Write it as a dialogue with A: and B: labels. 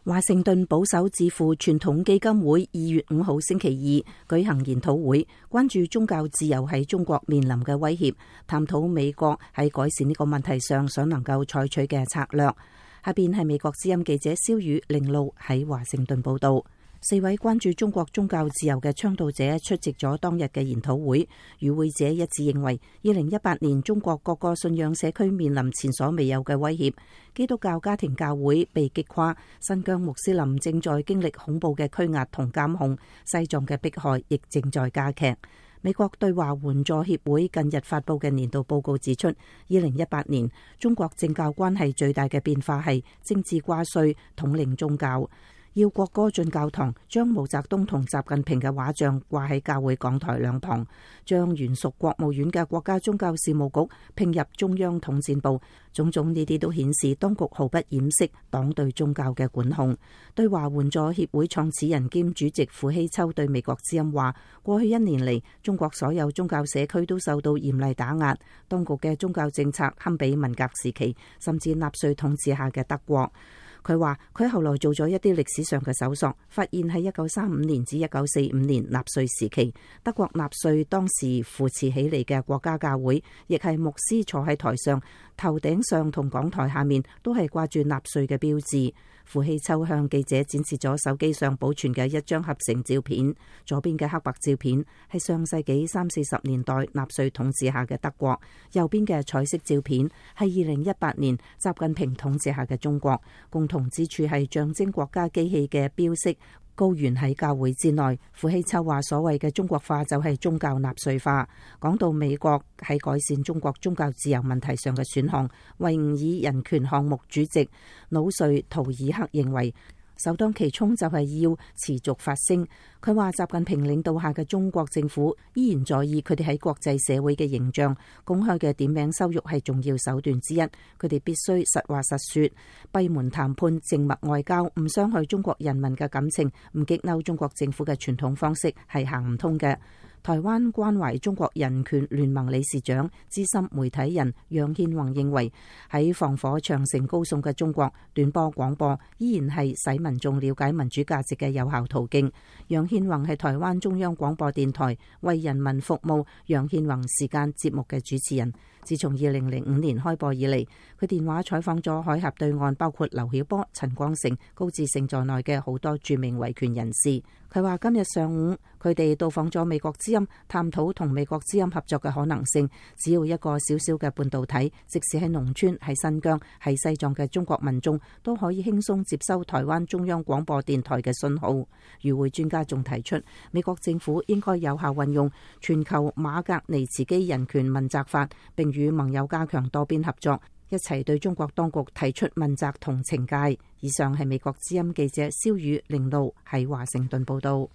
A: 華盛頓保守智庫傳統基金會2月5號星期二舉行研討會，關注宗教自由喺中國面臨嘅威脅，探討美國喺改善呢個問題上所能夠採取嘅策略。下邊係美國之音記者蕭宇玲路喺華盛頓報道。4位關注中國宗教自由嘅倡導者出席咗當日嘅研討會，與會者一致認為2018年中國各個信仰社區面臨前所未有嘅威脅，基督教家庭教會被擊垮，新疆穆斯林正在經歷恐怖嘅拘押同監控，西藏嘅迫害亦正在加劇。美國對華援助協會近日發佈嘅年度報告指出，2018年中國政教關係最大嘅變化係政治掛帥統領宗教。要國歌進教堂，將毛澤東同習近平嘅畫像掛喺教會講台兩旁，將原屬國務院嘅國家宗教事務局併入中央統戰部，種種呢啲都顯示當局毫不掩飾黨對宗教嘅管控。對華援助協會創始人兼主席傅希秋對美國之音話：過去1年嚟，中國所有宗教社區都受到嚴厲打壓，當局嘅宗教政策堪比文革時期，甚至納粹統治下嘅德國。佢話佢後來做咗一啲歷史上嘅搜索，發現喺1935年至1945年納粹時期，德國納粹當時扶持起嚟嘅國家教會，亦係牧師坐喺台上，頭頂上同講台下面都係掛住納粹嘅標誌。傅希秋向記者展示咗手機上保存嘅一張合成照片，左邊嘅黑白照片係上世紀30-40年代納粹統治下嘅德國，右邊嘅彩色照片係2018年習近平統治下嘅中國。共同之處係象徵國家機器嘅標識高懸喺教會之內。傅希秋話：所謂嘅中國化就係宗教納粹化。講到美國喺改善中國宗教自由問題上嘅選項，維吾爾人權項目主席努瑞圖爾克認為，首當其衝就係要持續發聲。佢話習近平領導下嘅中國政府依然在意佢哋喺國際社會嘅形象，公開嘅點名羞辱係重要手段之一。佢哋必須實話實說，閉門談判、靜默外交，唔傷害中國人民嘅感情，唔激嬲中國政府嘅傳統方式係行唔通嘅。台灣關懷中國人權聯盟理事長、資深媒體人楊憲宏認為，喺防火長城高聳嘅中國，短波廣播依然係使民眾了解民主價值嘅有效途徑。楊憲宏係台灣中央廣播電台為人民服務楊憲宏時間節目嘅主持人。自從2005年開播以嚟，佢電話採訪咗海峽對岸包括劉曉波、陳光誠、高志勝在內嘅好多著名維權人士。佢話今日上午佢哋到訪咗美國之音，探討同美國之音合作嘅可能性。只要一個小小嘅半導體，即使喺農村、喺新疆、喺西藏嘅中國民眾都可以輕鬆接收台灣中央廣播電台嘅信號。與會專家仲提出，美國政府應該有效運用全球馬格尼茨基人權問責法，並與盟友加強多邊合作，一齊對中國當局提出問責同懲戒。以上係美國之音記者蕭宇玲路喺華盛頓報道。